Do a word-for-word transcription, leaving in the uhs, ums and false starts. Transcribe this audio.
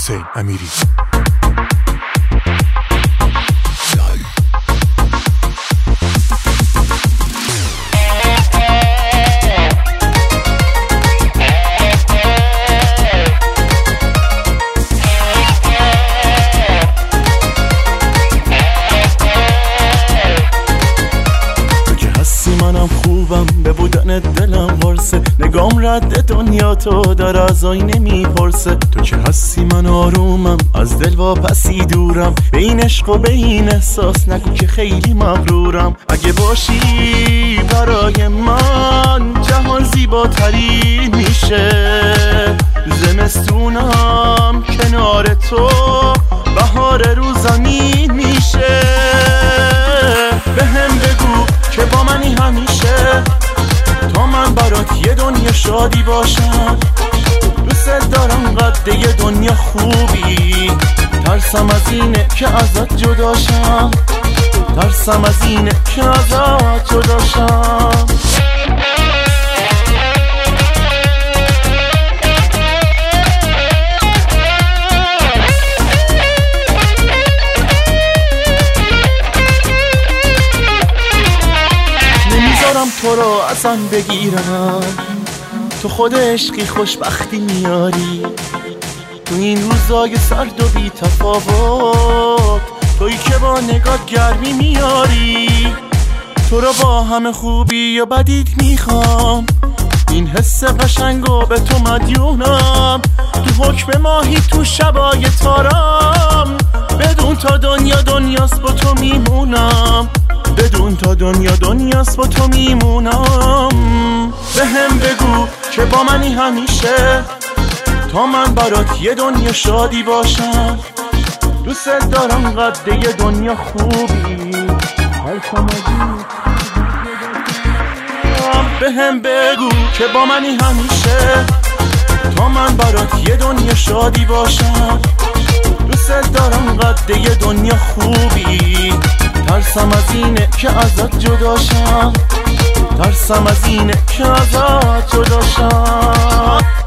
حسین امیری. منم خوبم به بودن دلم وارسه، نگام رد دنیا تو در از آینه میپرسه. تو که هستی من آرومم، از دل واپسی دورم، به این عشق و به این احساس نگو که خیلی مغرورم. اگه باشی برای من جهان زیباترین میشه، زمستونم کنار تو بهار رو زمین میشه. به هم بگو که با منی همیشه، تا من برات یه دنیا شادی باشم. دوست دارم قد یه دنیا خوبی، ترسم از اینه که ازت جداشم، ترسم از اینه که ازت جداشم. تو رو ازم بگیرم، تو خود عشقی خوشبختی میاری. تو این روزای سرد و بی تفاوت، تویی که با نگات گرمی میاری. تو رو با همه خوبی و بدیت میخوام، این حس قشنگو به تو مدیونم. تو حکم ماهی تو شبای تارم، بدون تا دنیا دنیاست با تو میمونم، بدون تا دنیا دنیاست با تو میمونم. به هم بگو که با منی همیشه، تا من برات یه دنیا شادی باشم. دوست دارم قد یه دنیا خوبی، به هم بگو که با منی همیشه، تا من برات یه دنیا شادی باشم. دوست دارم قد یه دنیا خوبی، ترسم از اینه که ازت جداشم، ترسم از اینه که ازت جداشم.